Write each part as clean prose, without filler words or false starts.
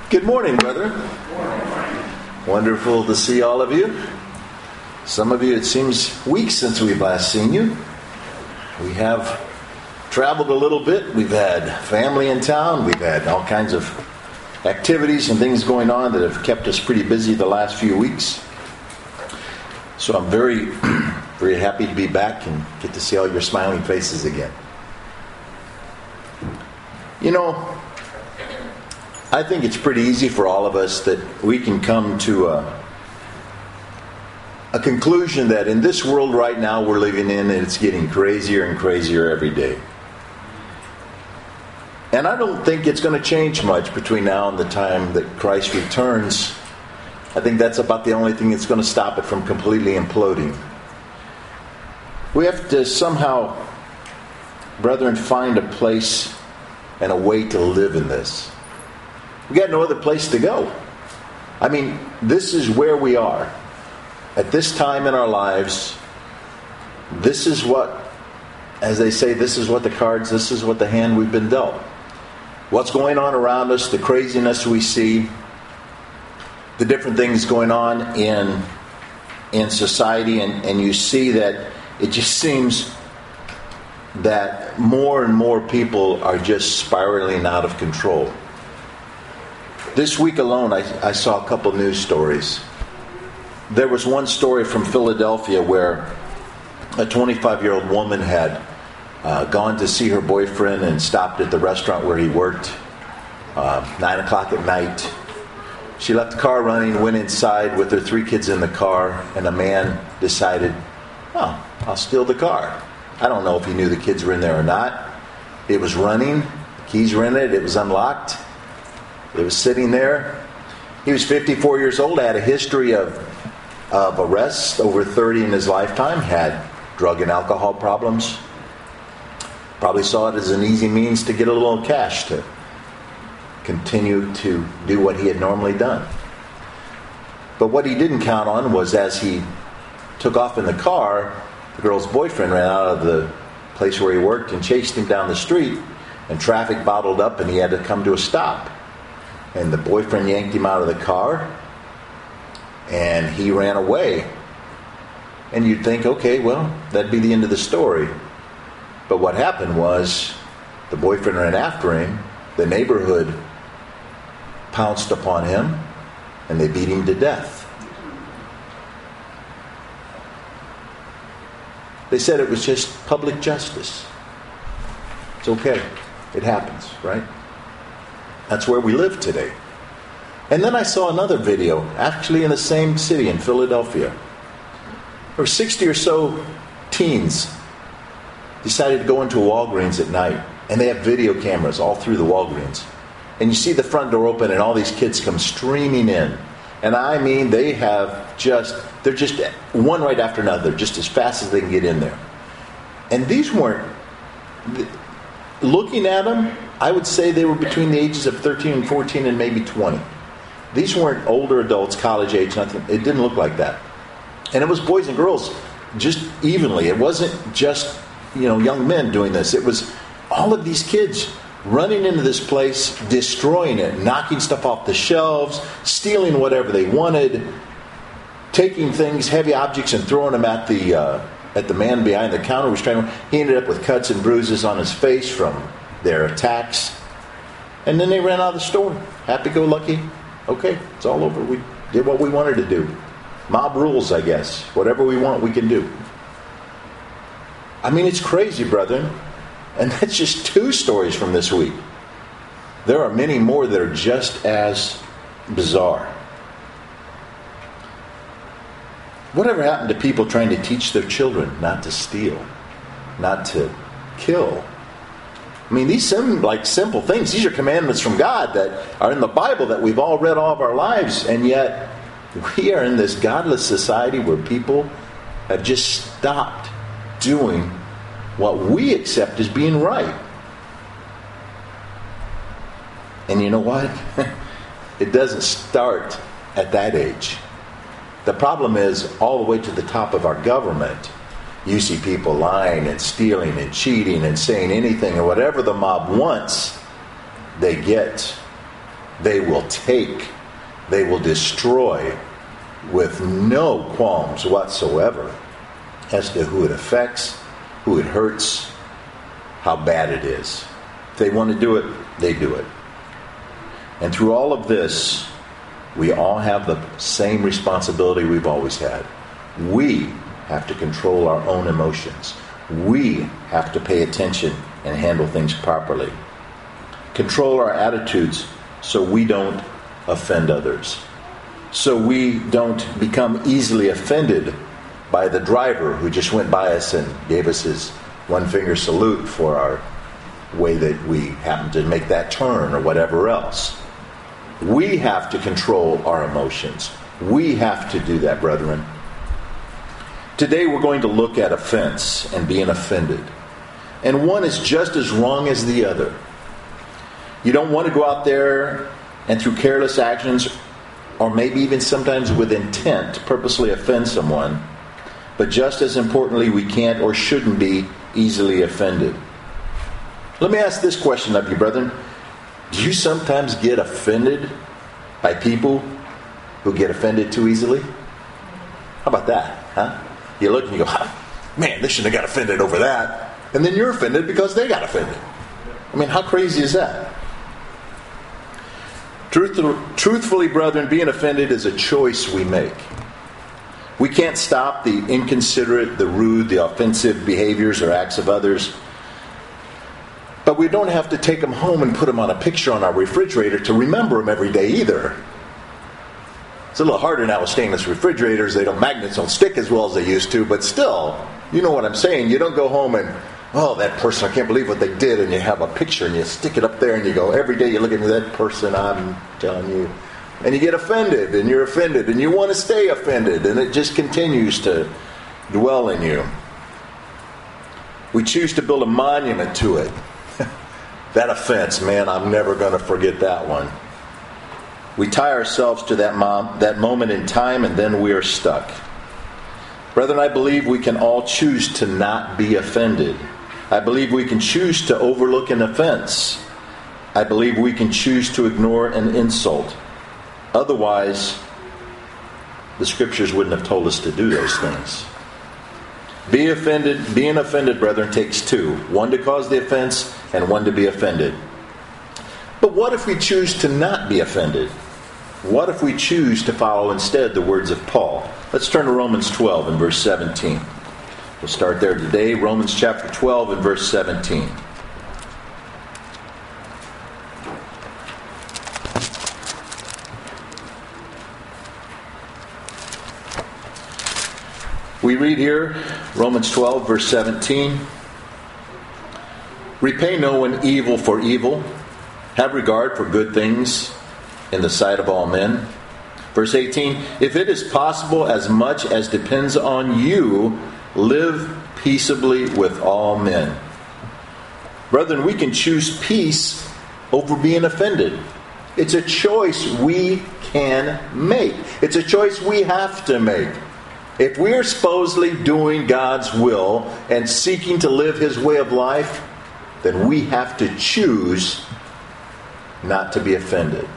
Good morning, brethren. Wonderful to see all of you. Some of you, it seems weeks since we've last seen you. We have traveled a little bit. We've had family in town. We've had all kinds of activities and things going on that have kept us pretty busy the last few weeks. So I'm very, very happy to be back and get to see all your smiling faces again. You know, I think it's pretty easy for all of us that we can come to a conclusion that in this world right now we're living in, it's getting crazier and crazier every day. And I don't think it's going to change much between now and the time that Christ returns. I think that's about the only thing that's going to stop it from completely imploding. We have to somehow, brethren, find a place and a way to live in this. We got no other place to go. I mean, this is where we are. At this time in our lives, this is what, as they say, this is what the hand we've been dealt. What's going on around us, the craziness we see, the different things going on in society, and you see that it just seems that more and more people are just spiraling out of control. This week alone, I saw a couple news stories. There was one story from Philadelphia where a 25-year-old woman had gone to see her boyfriend and stopped at the restaurant where he worked, 9 o'clock at night. She left the car running, went inside with her 3 kids in the car, and a man decided, I'll steal the car. I don't know if he knew the kids were in there or not. It was running, the keys were in it, it was unlocked. It was sitting there. He was 54 years old, had a history of arrests, over 30 in his lifetime, had drug and alcohol problems. Probably saw it as an easy means to get a little cash to continue to do what he had normally done. But what he didn't count on was as he took off in the car, the girl's boyfriend ran out of the place where he worked and chased him down the street, and traffic bottled up and he had to come to a stop. And the boyfriend yanked him out of the car, and he ran away. And you'd think, okay, well, that'd be the end of the story. But what happened was, the boyfriend ran after him, the neighborhood pounced upon him, and they beat him to death. They said it was just public justice. It's okay. It happens, right? That's where we live today. And then I saw another video, actually in the same city, in Philadelphia. There were 60 or so teens decided to go into a Walgreens at night. And they have video cameras all through the Walgreens. And you see the front door open and all these kids come streaming in. And I mean, they're just one right after another, just as fast as they can get in there. And these weren't, looking at them, I would say they were between the ages of 13 and 14 and maybe 20. These weren't older adults, college age, nothing. It didn't look like that. And it was boys and girls just evenly. It wasn't just, young men doing this. It was all of these kids running into this place, destroying it, knocking stuff off the shelves, stealing whatever they wanted, taking things, heavy objects, and throwing them at the man behind the counter who was trying to. He ended up with cuts and bruises on his face from their attacks. And then they ran out of the store. Happy-go-lucky. Okay, it's all over. We did what we wanted to do. Mob rules, I guess. Whatever we want, we can do. I mean, it's crazy, brethren. And that's just 2 stories from this week. There are many more that are just as bizarre. Whatever happened to people trying to teach their children not to steal, not to kill? I mean, these seem like simple things. These are commandments from God that are in the Bible that we've all read all of our lives. And yet, we are in this godless society where people have just stopped doing what we accept as being right. And you know what? It doesn't start at that age. The problem is all the way to the top of our government. You see people lying and stealing and cheating and saying anything or whatever the mob wants, they get. they will take, they will destroy with no qualms whatsoever as to who it affects, who it hurts, how bad it is. If they want to do it, they do it. And through all of this, we all have the same responsibility we've always had. We have to control our own emotions. We have to pay attention and handle things properly. Control our attitudes so we don't offend others. So we don't become easily offended by the driver who just went by us and gave us his one-finger salute for our way that we happen to make that turn or whatever else. We have to control our emotions. We have to do that, brethren. Today we're going to look at offense and being offended. And one is just as wrong as the other. You don't want to go out there and through careless actions, or maybe even sometimes with intent, to purposely offend someone. But just as importantly, we can't or shouldn't be easily offended. Let me ask this question of you, brethren. Do you sometimes get offended by people who get offended too easily? How about that, huh? You look and you go, man, they shouldn't have got offended over that. And then you're offended because they got offended. I mean, how crazy is that? Truthfully, brethren, being offended is a choice we make. We can't stop the inconsiderate, the rude, the offensive behaviors or acts of others. But we don't have to take them home and put them on a picture on our refrigerator to remember them every day either. It's a little harder now with stainless refrigerators. Magnets don't stick as well as they used to, but still, you know what I'm saying. You don't go home and, oh, that person, I can't believe what they did, and you have a picture and you stick it up there and you go, every day you look at that person, I'm telling you. And you get offended and you're offended and you want to stay offended, and it just continues to dwell in you. We choose to build a monument to it. That offense, man, I'm never going to forget that one. We tie ourselves to that moment in time, and then we are stuck. Brethren, I believe we can all choose to not be offended. I believe we can choose to overlook an offense. I believe we can choose to ignore an insult. Otherwise, the Scriptures wouldn't have told us to do those things. Being offended, brethren, takes two. One to cause the offense and one to be offended. But what if we choose to not be offended? What if we choose to follow instead the words of Paul? Let's turn to Romans 12 and verse 17. We'll start there today. Romans chapter 12 and verse 17. We read here, Romans 12, verse 17. Repay no one evil for evil. Have regard for good things in the sight of all men. Verse 18. If it is possible, as much as depends on you, live peaceably with all men. Brethren, we can choose peace over being offended. It's a choice we can make. It's a choice we have to make. If we are supposedly doing God's will and seeking to live His way of life, then we have to choose not to be offended.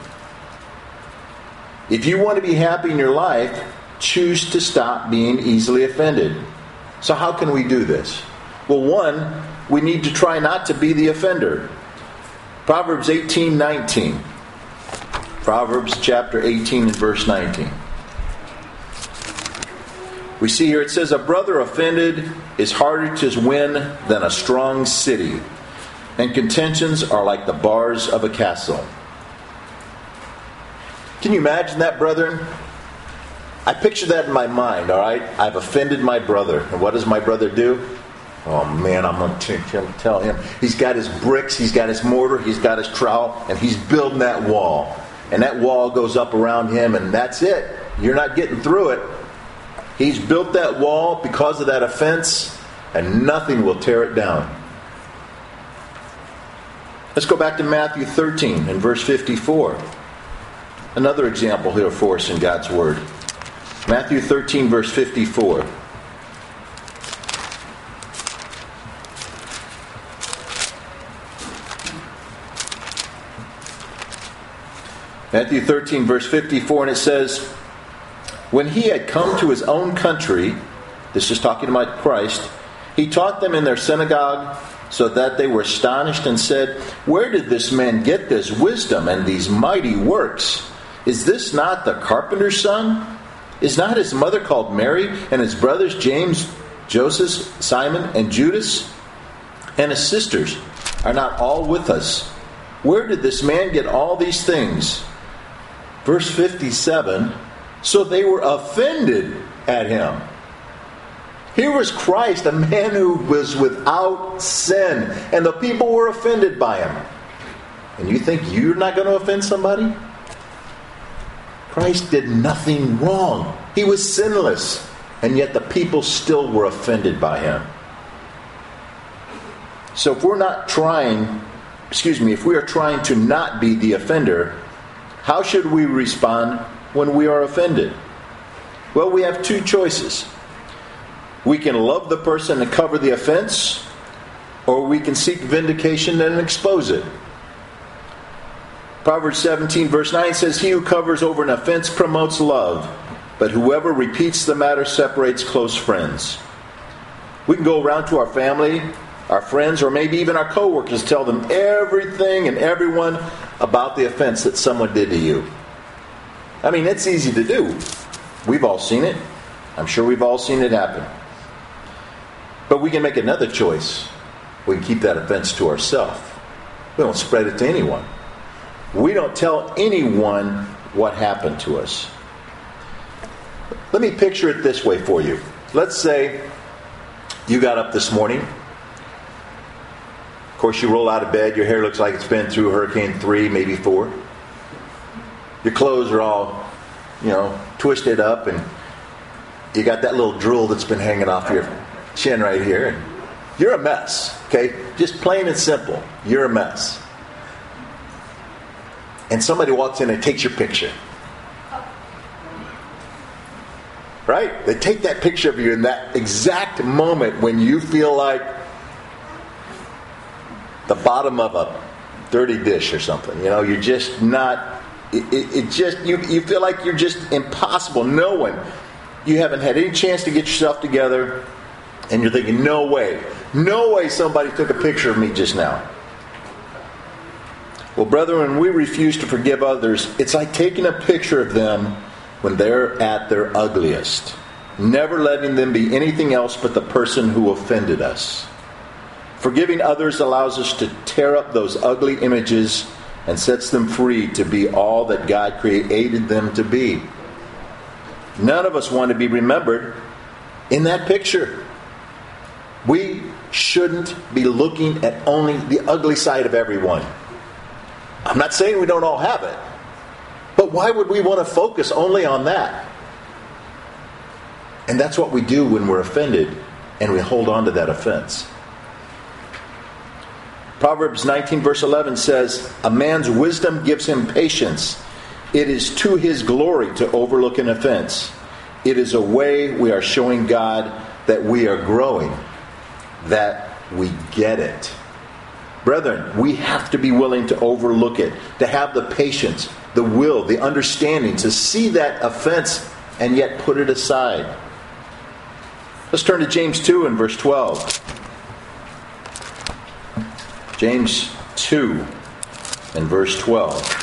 If you want to be happy in your life, choose to stop being easily offended. So how can we do this? Well, one, we need to try not to be the offender. Proverbs 18:19. Proverbs chapter 18 and verse 19. We see here it says, a brother offended is harder to win than a strong city, and contentions are like the bars of a castle. Can you imagine that, brethren? I picture that in my mind, all right? I've offended my brother. And what does my brother do? Oh, man, I'm going to tell him. He's got his bricks, he's got his mortar, he's got his trowel, and he's building that wall. And that wall goes up around him, and that's it. You're not getting through it. He's built that wall because of that offense, and nothing will tear it down. Let's go back to Matthew 13 and verse 54. Another example here for us in God's Word. Matthew 13, verse 54. Matthew 13, verse 54, and it says, when he had come to his own country, this is talking about Christ, he taught them in their synagogue, so that they were astonished and said, where did this man get this wisdom and these mighty works? Is this not the carpenter's son? Is not his mother called Mary, and his brothers James, Joseph, Simon, and Judas? And his sisters are not all with us? Where did this man get all these things? Verse 57, so they were offended at him. Here was Christ, a man who was without sin, and the people were offended by him. And you think you're not going to offend somebody? Christ did nothing wrong. He was sinless, and yet the people still were offended by him. So if we are trying to not be the offender, how should we respond when we are offended? Well, we have two choices. We can love the person and cover the offense, or we can seek vindication and expose it. Proverbs 17 verse 9 says, he who covers over an offense promotes love, but whoever repeats the matter separates close friends. We can go around to our family, our friends, or maybe even our coworkers, tell them everything and everyone about the offense that someone did to you. I mean, it's easy to do. We've all seen it. I'm sure we've all seen it happen. But we can make another choice. We can keep that offense to ourselves. We don't spread it to anyone. We don't tell anyone what happened to us. Let me picture it this way for you. Let's say you got up this morning. Of course, you roll out of bed. Your hair looks like it's been through Hurricane 3, maybe 4. Your clothes are all, twisted up, and you got that little drool that's been hanging off your chin right here. And you're a mess, okay? Just plain and simple. You're a mess. And somebody walks in and takes your picture. Right? They take that picture of you in that exact moment when you feel like the bottom of a dirty dish or something. You're just not... You feel like you're just impossible. You haven't had any chance to get yourself together, and you're thinking, no way somebody took a picture of me just now. Well, brethren, when we refuse to forgive others, it's like taking a picture of them when they're at their ugliest, never letting them be anything else but the person who offended us. Forgiving others allows us to tear up those ugly images and sets them free to be all that God created them to be. None of us want to be remembered in that picture. We shouldn't be looking at only the ugly side of everyone. I'm not saying we don't all have it, but why would we want to focus only on that? And that's what we do when we're offended, and we hold on to that offense. Proverbs 19 verse 11 says, a man's wisdom gives him patience. It is to his glory to overlook an offense. It is a way we are showing God that we are growing, that we get it. Brethren, we have to be willing to overlook it, to have the patience, the will, the understanding, to see that offense and yet put it aside. Let's turn to James 2 and verse 12. James 2 and verse 12.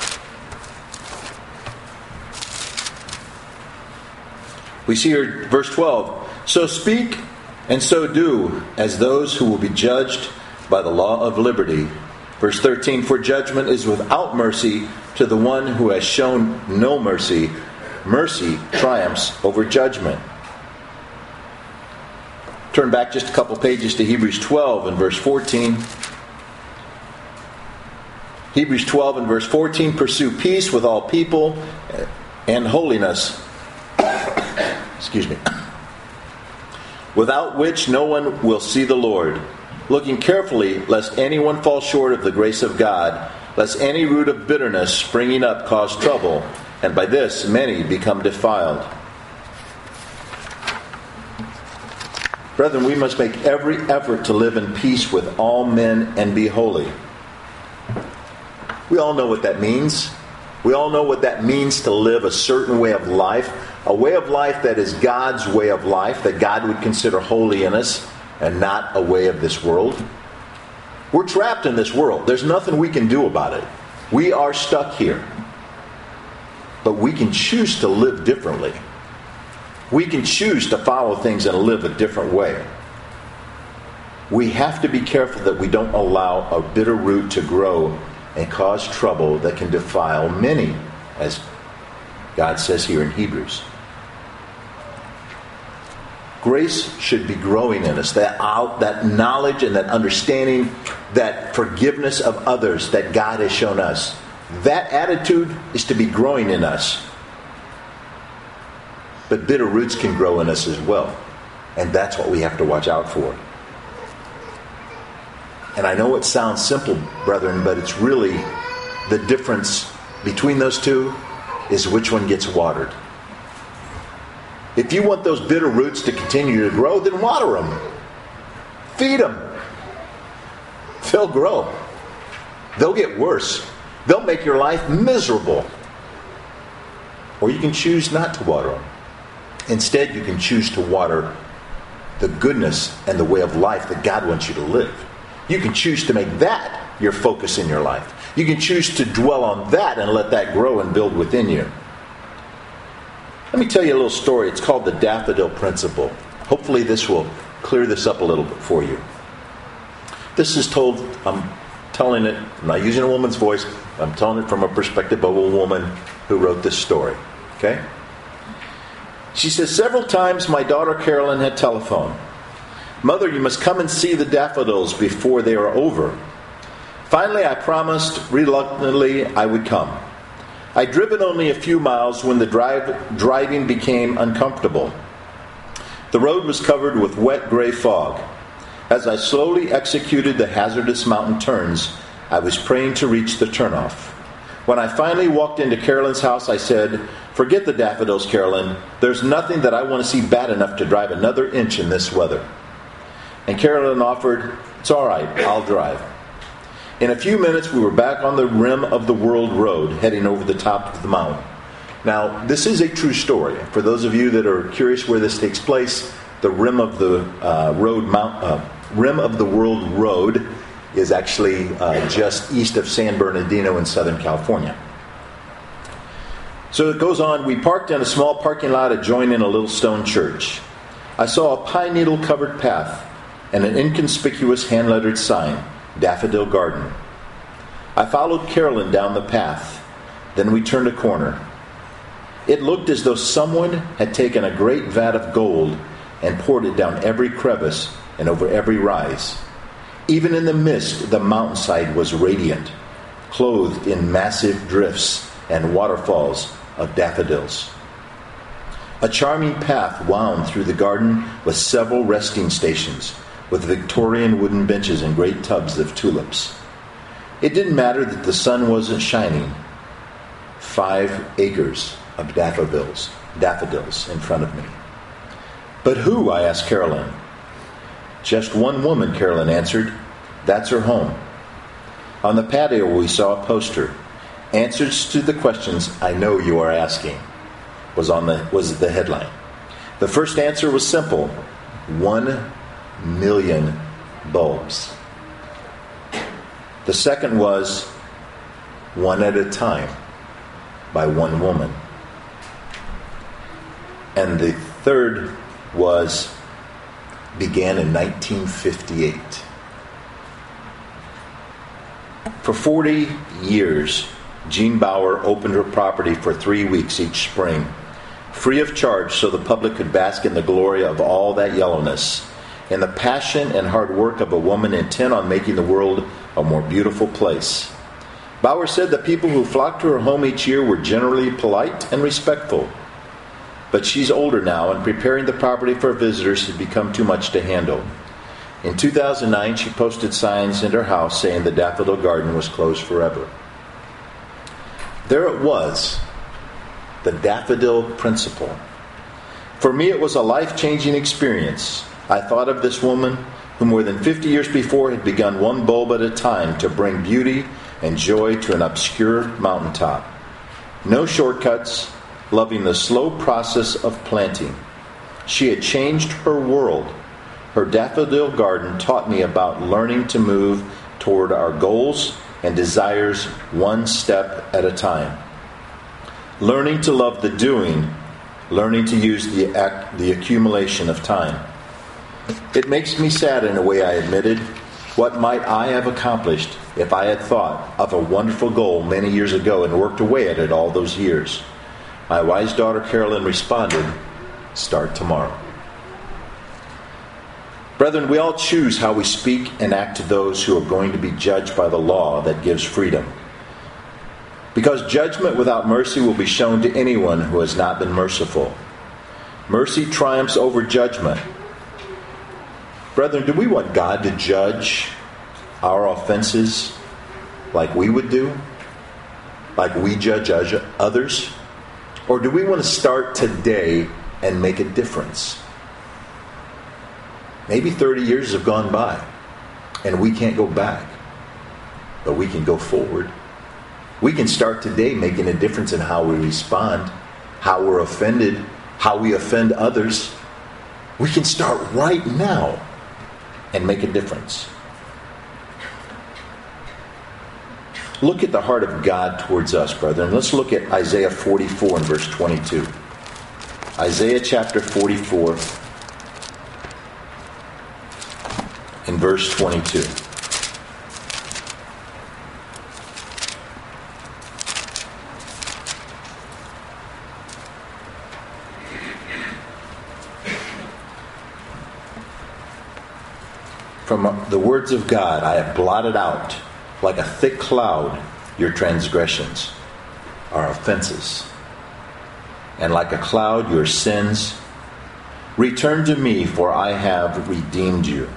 We see here, verse 12, so speak and so do as those who will be judged by the law of liberty. Verse 13, for judgment is without mercy to the one who has shown no mercy. Mercy triumphs over judgment. Turn back just a couple pages to Hebrews 12 and verse 14. Hebrews 12 and verse 14, pursue peace with all people and holiness. Excuse me. Without which no one will see the Lord. Looking carefully, lest anyone fall short of the grace of God, lest any root of bitterness springing up cause trouble, and by this many become defiled. Brethren, we must make every effort to live in peace with all men and be holy. We all know what that means. We all know what that means to live a certain way of life, a way of life that is God's way of life, that God would consider holy in us, and not a way of this world. We're trapped in this world. There's nothing we can do about it. We are stuck here. But we can choose to live differently. We can choose to follow things and live a different way. We have to be careful that we don't allow a bitter root to grow and cause trouble that can defile many, as God says here in Hebrews. Grace should be growing in us. That knowledge and that understanding, that forgiveness of others that God has shown us. That attitude is to be growing in us. But bitter roots can grow in us as well. And that's what we have to watch out for. And I know it sounds simple, brethren, but it's really the difference between those two is which one gets watered. If you want those bitter roots to continue to grow, then water them. Feed them. They'll grow. They'll get worse. They'll make your life miserable. Or you can choose not to water them. Instead, you can choose to water the goodness and the way of life that God wants you to live. You can choose to make that your focus in your life. You can choose to dwell on that and let that grow and build within you. Let me tell you a little story. It's called the Daffodil Principle. Hopefully this will clear this up a little bit for you. This is told, I'm telling it, I'm not using a woman's voice, I'm telling it from a perspective of a woman who wrote this story. Okay? She says, several times my daughter Carolyn had telephoned. Mother, you must come and see the daffodils before they are over. Finally, I promised reluctantly I would come. I'd driven only a few miles when the driving became uncomfortable. The road was covered with wet gray fog. As I slowly executed the hazardous mountain turns, I was praying to reach the turnoff. When I finally walked into Carolyn's house, I said, forget the daffodils, Carolyn. There's nothing that I want to see bad enough to drive another inch in this weather. And Carolyn offered, it's all right, I'll drive. In a few minutes, we were back on the Rim of the World Road, heading over the top of the mountain. Now, this is a true story. For those of you that are curious where this takes place, the Rim of the Rim of the World Road is actually just east of San Bernardino in Southern California. So it goes on. We parked in a small parking lot adjoining a little stone church. I saw a pine needle covered path and an inconspicuous hand-lettered sign, Daffodil Garden. I followed Carolyn down the path. Then we turned a corner. It looked as though someone had taken a great vat of gold and poured it down every crevice and over every rise. Even in the mist, the mountainside was radiant, clothed in massive drifts and waterfalls of daffodils. A charming path wound through the garden with several resting stations, with Victorian wooden benches and great tubs of tulips. It didn't matter that the sun wasn't shining. 5 acres of daffodils in front of me. But who? I asked Carolyn. Just one woman, Carolyn answered. That's her home. On the patio we saw a poster. Answers to the questions I know you are asking was the headline. The first answer was simple. 1 million bulbs. The second was one at a time by one woman. And the third was began in 1958. For 40 years, Jean Bauer opened her property for 3 weeks each spring, free of charge so the public could bask in the glory of all that yellowness, and the passion and hard work of a woman intent on making the world a more beautiful place. Bauer said the people who flocked to her home each year were generally polite and respectful. But she's older now, and preparing the property for visitors had become too much to handle. In 2009, she posted signs in her house saying the Daffodil Garden was closed forever. There it was, the Daffodil Principle. For me, it was a life-changing experience. I thought of this woman who more than 50 years before had begun one bulb at a time to bring beauty and joy to an obscure mountaintop. No shortcuts, loving the slow process of planting. She had changed her world. Her daffodil garden taught me about learning to move toward our goals and desires one step at a time. Learning to love the doing, learning to use the accumulation of time. It makes me sad in a way, I admitted. What might I have accomplished if I had thought of a wonderful goal many years ago and worked away at it all those years? My wise daughter Carolyn responded, "Start tomorrow." Brethren, we all choose how we speak and act to those who are going to be judged by the law that gives freedom. Because judgment without mercy will be shown to anyone who has not been merciful. Mercy triumphs over judgment. Brethren, do we want God to judge our offenses like we would do? Like we judge others? Or do we want to start today and make a difference? Maybe 30 years have gone by and we can't go back, but we can go forward. We can start today making a difference in how we respond, how we're offended, how we offend others. We can start right now and make a difference. Look at the heart of God towards us, brethren. Let's look at Isaiah 44 and verse 22. Isaiah chapter 44 and verse 22. From the words of God, I have blotted out like a thick cloud your transgressions, our offenses, and like a cloud your sins. Return to me, for I have redeemed you.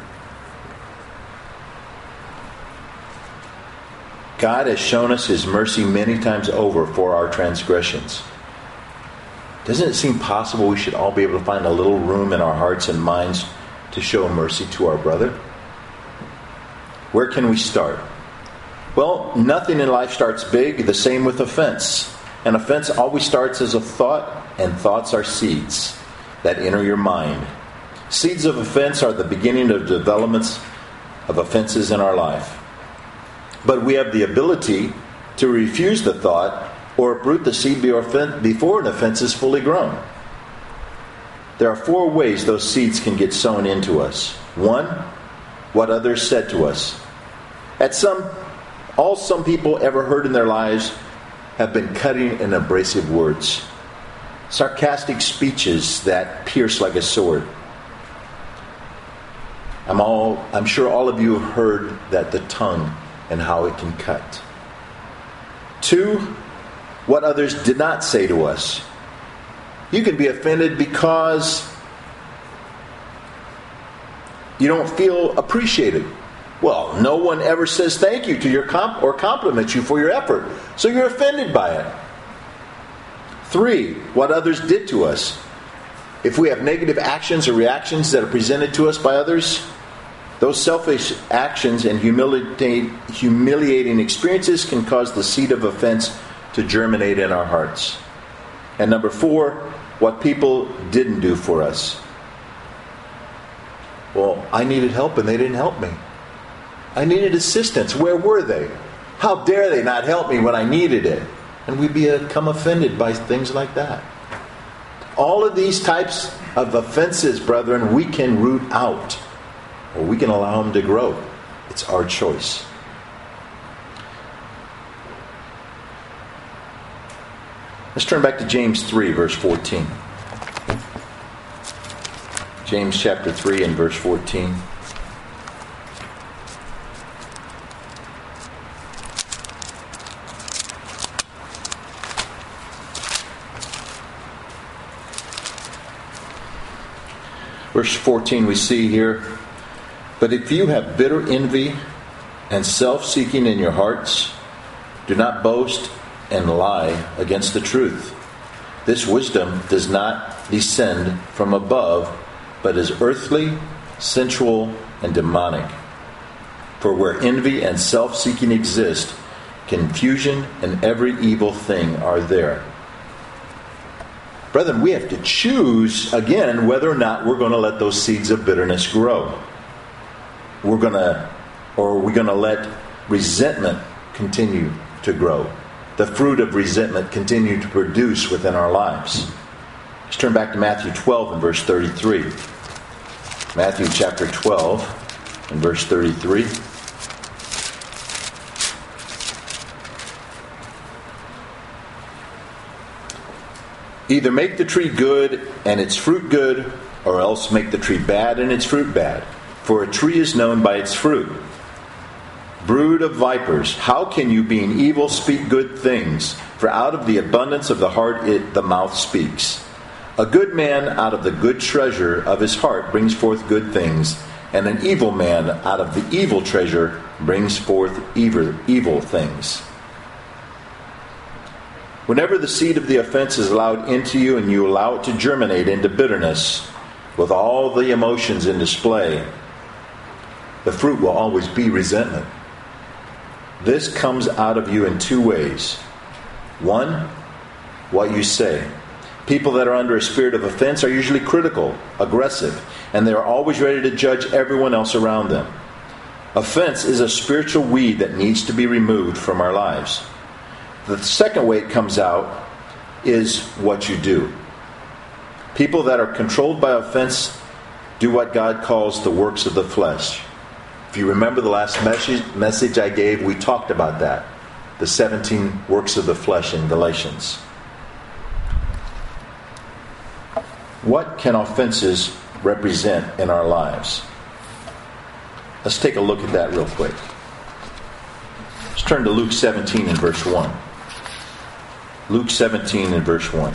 God has shown us His mercy many times over for our transgressions. Doesn't it seem possible we should all be able to find a little room in our hearts and minds to show mercy to our brother? Where can we start? Well, nothing in life starts big. The same with offense. An offense always starts as a thought, and thoughts are seeds that enter your mind. Seeds of offense are the beginning of developments of offenses in our life. But we have the ability to refuse the thought or uproot the seed before an offense is fully grown. There are 4 ways those seeds can get sown into us. 1, what others said to us. All some people ever heard in their lives have been cutting and abrasive words. Sarcastic speeches that pierce like a sword. I'm sure all of you have heard that the tongue and how it can cut. 2, what others did not say to us. You can be offended because you don't feel appreciated. Well, no one ever says thank you to your or compliments you for your effort, so you're offended by it. 3, what others did to us. If we have negative actions or reactions that are presented to us by others, those selfish actions and humiliating experiences can cause the seed of offense to germinate in our hearts. And number 4, what people didn't do for us. Well, I needed help and they didn't help me. I needed assistance. Where were they? How dare they not help me when I needed it? And we become offended by things like that. All of these types of offenses, brethren, we can root out. Or we can allow them to grow. It's our choice. Let's turn back to James 3, verse 14. James chapter 3 and verse 14. Verse 14 we see here, but if you have bitter envy and self-seeking in your hearts, do not boast and lie against the truth. This wisdom does not descend from above, but is earthly, sensual, and demonic. For where envy and self-seeking exist, confusion, and every evil thing are there. Brethren, we have to choose, again, whether or not we're going to let those seeds of bitterness grow. Or are we going to let resentment continue to grow? The fruit of resentment continue to produce within our lives. Let's turn back to Matthew 12 and verse 33. Matthew chapter 12 and verse 33. Either make the tree good and its fruit good, or else make the tree bad and its fruit bad. For a tree is known by its fruit. Brood of vipers, how can you, being evil, speak good things? For out of the abundance of the heart the mouth speaks. A good man out of the good treasure of his heart brings forth good things, and an evil man out of the evil treasure brings forth evil things. Whenever the seed of the offense is allowed into you and you allow it to germinate into bitterness with all the emotions in display, the fruit will always be resentment. This comes out of you in two ways. One, what you say. People that are under a spirit of offense are usually critical, aggressive, and they are always ready to judge everyone else around them. Offense is a spiritual weed that needs to be removed from our lives. The second way it comes out is what you do. People that are controlled by offense do what God calls the works of the flesh. If you remember the last message I gave, we talked about that. The 17 works of the flesh in Galatians. What can offenses represent in our lives? Let's take a look at that real quick. Let's turn to Luke 17 and verse 1. Luke 17 and verse 1.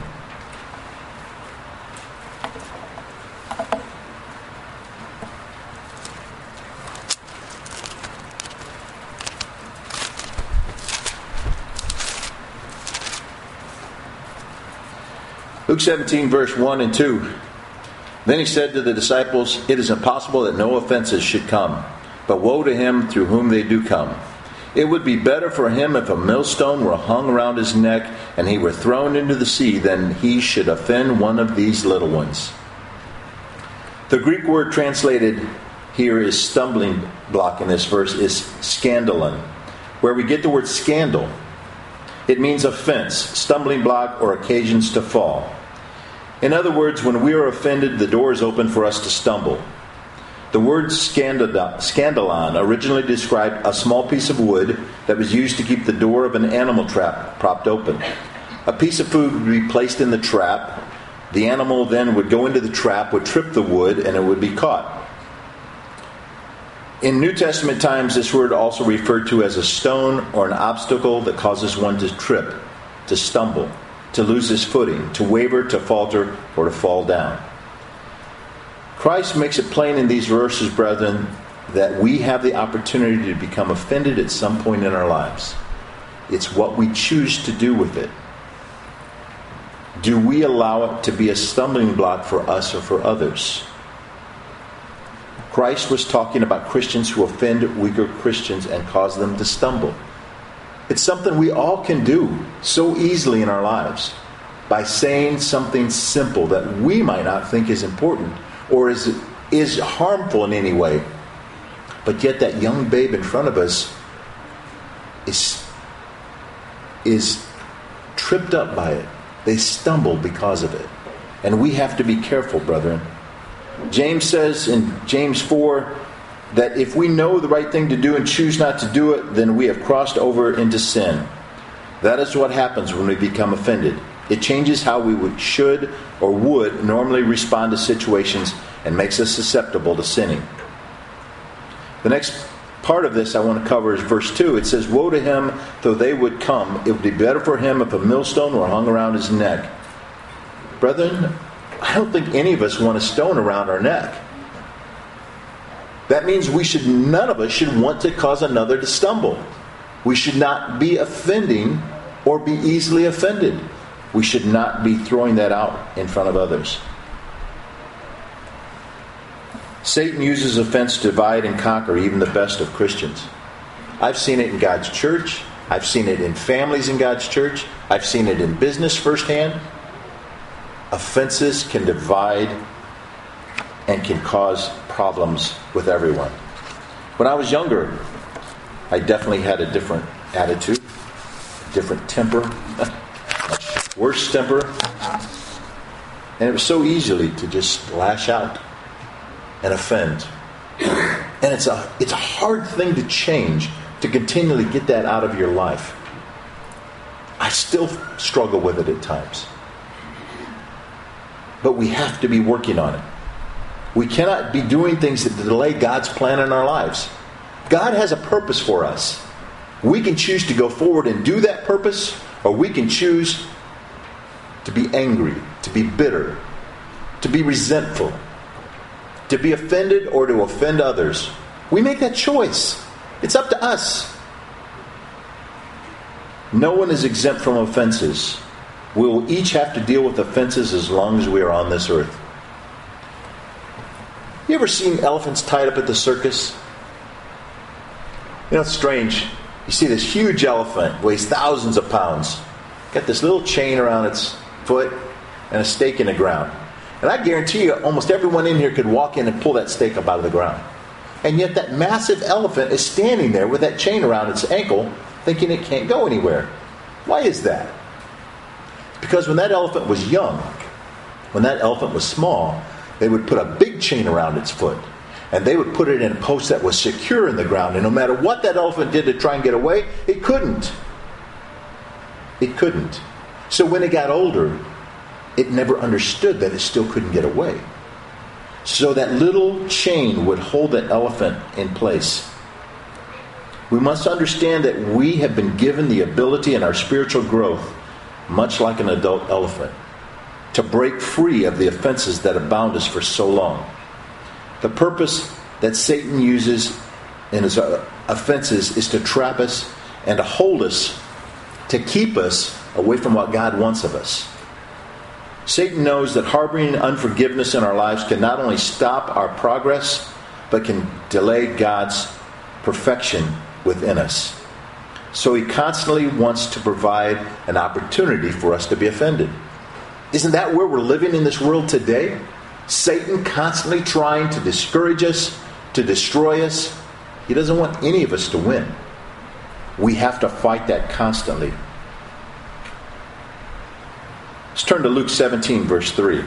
Luke 17, verse 1 and 2. Then he said to the disciples, "It is impossible that no offenses should come, but woe to him through whom they do come. It would be better for him if a millstone were hung around his neck and he were thrown into the sea than he should offend one of these little ones." The Greek word translated here is stumbling block in this verse is scandalon, where we get the word scandal. It means offense, stumbling block, or occasions to fall. In other words, when we are offended, the door is open for us to stumble. The word scandalon originally described a small piece of wood that was used to keep the door of an animal trap propped open. A piece of food would be placed in the trap. The animal then would go into the trap, would trip the wood, and it would be caught. In New Testament times, this word also referred to as a stone or an obstacle that causes one to trip, to stumble, to lose his footing, to waver, to falter, or to fall down. Christ makes it plain in these verses, brethren, that we have the opportunity to become offended at some point in our lives. It's what we choose to do with it. Do we allow it to be a stumbling block for us or for others? Christ was talking about Christians who offend weaker Christians and cause them to stumble. It's something we all can do so easily in our lives by saying something simple that we might not think is important or is harmful in any way. But yet that young babe in front of us is tripped up by it. They stumble because of it. And we have to be careful, brethren. James says in James 4 that if we know the right thing to do and choose not to do it, then we have crossed over into sin. That is what happens when we become offended. It changes how we should or would normally respond to situations and makes us susceptible to sinning. The next part of this I want to cover is verse 2. It says, "Woe to him, though they would come. It would be better for him if a millstone were hung around his neck." Brethren, I don't think any of us want a stone around our neck. That means none of us should want to cause another to stumble. We should not be offending or be easily offended. We should not be throwing that out in front of others. Satan uses offense to divide and conquer even the best of Christians. I've seen it in God's church. I've seen it in families in God's church. I've seen it in business firsthand. Offenses can divide and can cause problems with everyone. When I was younger, I definitely had a different attitude, different temper, much worse temper. And it was so easily to just lash out and offend. And it's a hard thing to change, to continually get that out of your life. I still struggle with it at times. But we have to be working on it. We cannot be doing things that delay God's plan in our lives. God has a purpose for us. We can choose to go forward and do that purpose, or we can choose to be angry, to be bitter, to be resentful, to be offended, or to offend others. We make that choice. It's up to us. No one is exempt from offenses. We will each have to deal with offenses as long as we are on this earth. You ever seen elephants tied up at the circus? You know, it's strange. You see this huge elephant, weighs thousands of pounds, got this little chain around its foot and a stake in the ground. And I guarantee you, almost everyone in here could walk in and pull that stake up out of the ground. And yet that massive elephant is standing there with that chain around its ankle, thinking it can't go anywhere. Why is that? Because when that elephant was young, when that elephant was small, they would put a big chain around its foot. And they would put it in a post that was secure in the ground. And no matter what that elephant did to try and get away, it couldn't. It couldn't. So when it got older, it never understood that it still couldn't get away. So that little chain would hold that elephant in place. We must understand that we have been given the ability in our spiritual growth, much like an adult elephant, to break free of the offenses that have bound us for so long. The purpose that Satan uses in his offenses is to trap us and to hold us, to keep us away from what God wants of us. Satan knows that harboring unforgiveness in our lives can not only stop our progress, but can delay God's perfection within us. So he constantly wants to provide an opportunity for us to be offended. Isn't that where we're living in this world today? Satan constantly trying to discourage us, to destroy us. He doesn't want any of us to win. We have to fight that constantly. Let's turn to Luke 17, verse 3.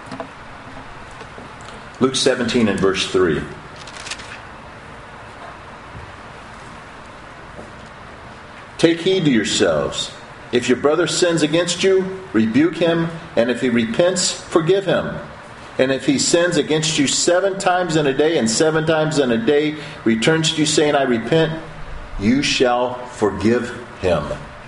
Luke 17 and verse 3. Take heed to yourselves. If your brother sins against you, rebuke him, and if he repents, forgive him. And if he sins against you 7 times in a day, and 7 times in a day returns to you saying, I repent, you shall forgive him.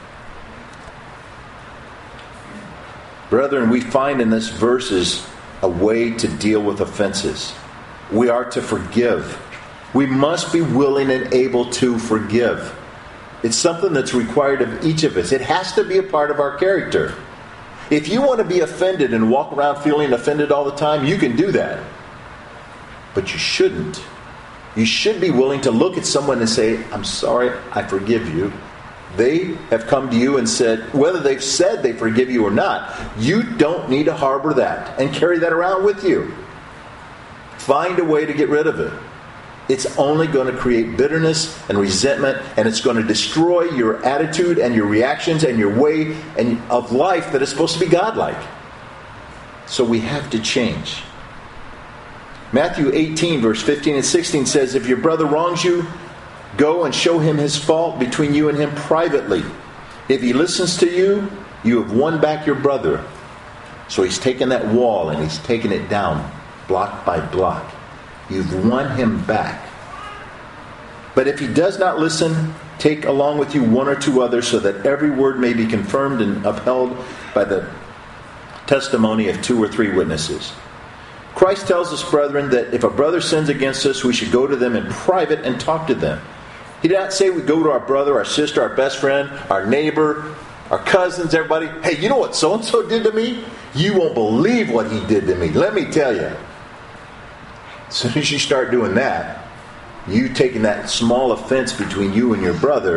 Brethren, we find in this verses a way to deal with offenses. We are to forgive. We must be willing and able to forgive. It's something that's required of each of us. It has to be a part of our character. If you want to be offended and walk around feeling offended all the time, you can do that. But you shouldn't. You should be willing to look at someone and say, I'm sorry, I forgive you. They have come to you and said, whether they've said they forgive you or not, you don't need to harbor that and carry that around with you. Find a way to get rid of it. It's only going to create bitterness and resentment, and it's going to destroy your attitude and your reactions and your way of life that is supposed to be godlike. So we have to change. Matthew 18, verse 15 and 16 says, if your brother wrongs you, go and show him his fault between you and him privately. If he listens to you, you have won back your brother. So he's taken that wall and he's taken it down block by block. You've won him back. But if he does not listen, take along with you 1 or 2 others, so that every word may be confirmed and upheld by the testimony of 2 or 3 witnesses. Christ tells us, brethren, that if a brother sins against us, we should go to them in private and talk to them. He did not say we go to our brother, our sister, our best friend, our neighbor, our cousins, everybody. Hey, you know what so-and-so did to me? You won't believe what he did to me. Let me tell you. As soon as you start doing that, you taking that small offense between you and your brother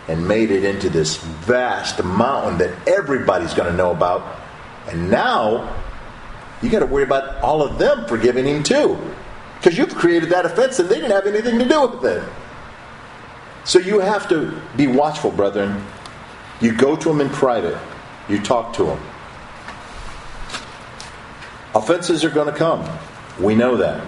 and made it into this vast mountain that everybody's going to know about. And now, you got to worry about all of them forgiving him too. Because you've created that offense and they didn't have anything to do with it. So you have to be watchful, brethren. You go to them in private. You talk to them. Offenses are going to come. We know that.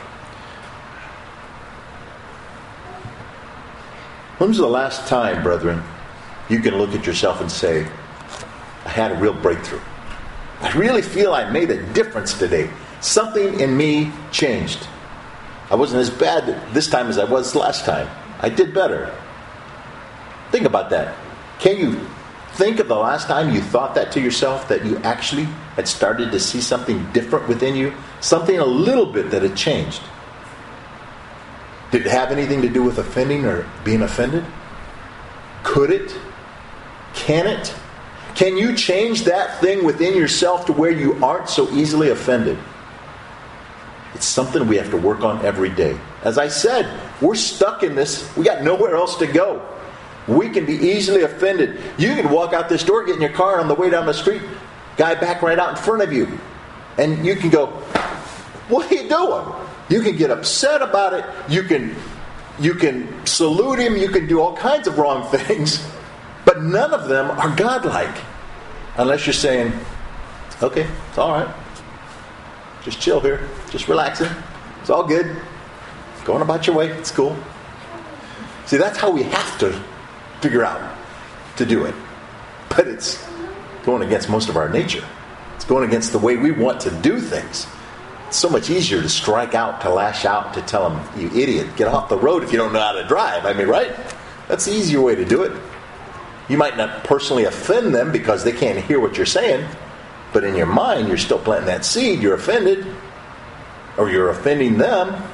When's the last time, brethren, you can look at yourself and say, I had a real breakthrough. I really feel I made a difference today. Something in me changed. I wasn't as bad this time as I was last time. I did better. Think about that. Can you think of the last time you thought that to yourself, that you actually had started to see something different within you? Something a little bit that had changed. Did it have anything to do with offending or being offended? Could it? Can it? Can you change that thing within yourself to where you aren't so easily offended? It's something we have to work on every day. As I said, we're stuck in this. We got nowhere else to go. We can be easily offended. You can walk out this door, get in your car on the way down the street, guy back right out in front of you. And you can go, what are you doing? You can get upset about it. You can salute him. You can do all kinds of wrong things. But none of them are godlike. Unless you're saying, okay, it's all right. Just chill here. Just relaxing. It's all good. Going about your way. It's cool. See, that's how we have to figure out to do it. But it's going against most of our nature. It's going against the way we want to do things. It's so much easier to strike out, to lash out, to tell them, you idiot, get off the road if you don't know how to drive. I mean, right? That's the easier way to do it. You might not personally offend them because they can't hear what you're saying, but in your mind, you're still planting that seed. You're offended, or you're offending them.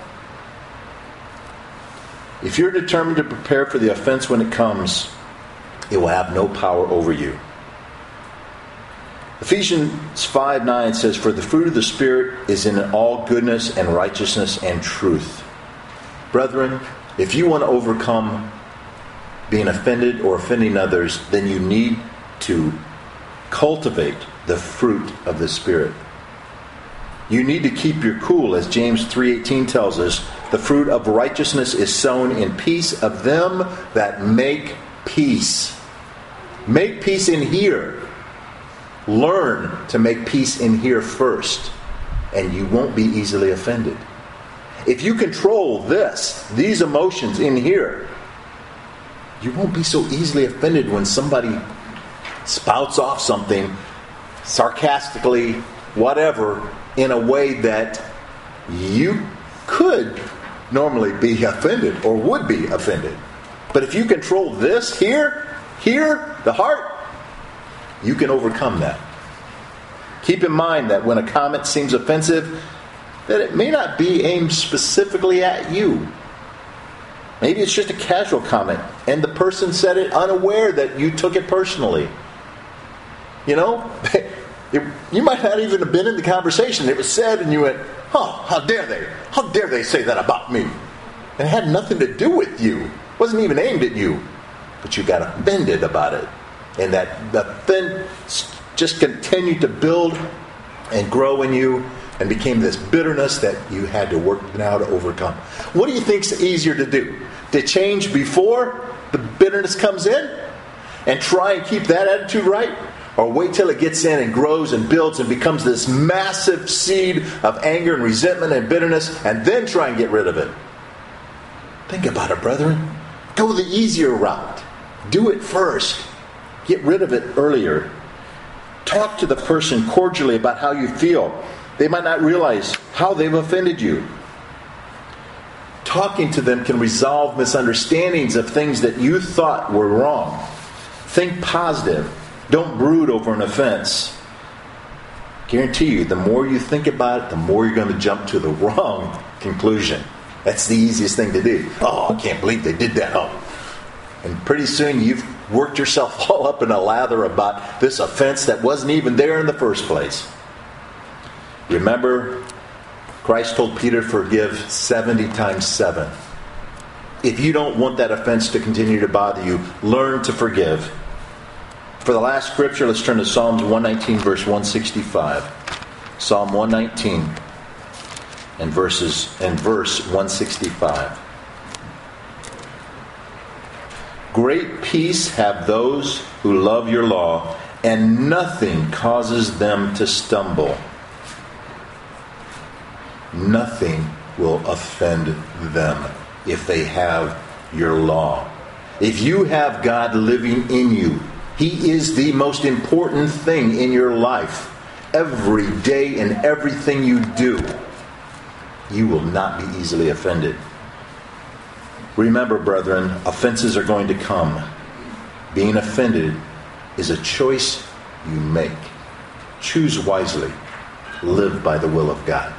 If you're determined to prepare for the offense when it comes, it will have no power over you. Ephesians 5:9 says, for the fruit of the Spirit is in all goodness and righteousness and truth. Brethren, if you want to overcome being offended or offending others, then you need to cultivate the fruit of the Spirit. You need to keep your cool, as James 3:18 tells us. The fruit of righteousness is sown in peace of them that make peace. Make peace in here. Learn to make peace in here first, and you won't be easily offended. If you control these emotions in here, you won't be so easily offended when somebody spouts off something sarcastically, whatever, in a way that you could normally be offended or would be offended. But if you control this here, the heart, you can overcome that. Keep in mind that when a comment seems offensive, that it may not be aimed specifically at you. Maybe it's just a casual comment, and the person said it unaware that you took it personally. You know, you might not even have been in the conversation. It was said, and you went, "Oh, how dare they? How dare they say that about me?" And it had nothing to do with you. It wasn't even aimed at you, but you got offended about it, and that the offense just continued to build and grow in you, and became this bitterness that you had to work now to overcome. What do you think's easier to do? To change before the bitterness comes in and try and keep that attitude right? Or wait till it gets in and grows and builds and becomes this massive seed of anger and resentment and bitterness, and then try and get rid of it? Think about it, brethren. Go the easier route. Do it first. Get rid of it earlier. Talk to the person cordially about how you feel. They might not realize how they've offended you. Talking to them can resolve misunderstandings of things that you thought were wrong. Think positive. Don't brood over an offense. Guarantee you, the more you think about it, the more you're going to jump to the wrong conclusion. That's the easiest thing to do. Oh, I can't believe they did that. Oh. And pretty soon you've worked yourself all up in a lather about this offense that wasn't even there in the first place. Remember, Christ told Peter, forgive 70 times 7. If you don't want that offense to continue to bother you, learn to forgive. For the last scripture, let's turn to Psalms 119, verse 165. Psalm 119 and verse 165. Great peace have those who love your law, and nothing causes them to stumble. Nothing will offend them if they have your law. If you have God living in you, He is the most important thing in your life. Every day and everything you do, you will not be easily offended. Remember, brethren, offenses are going to come. Being offended is a choice you make. Choose wisely. Live by the will of God.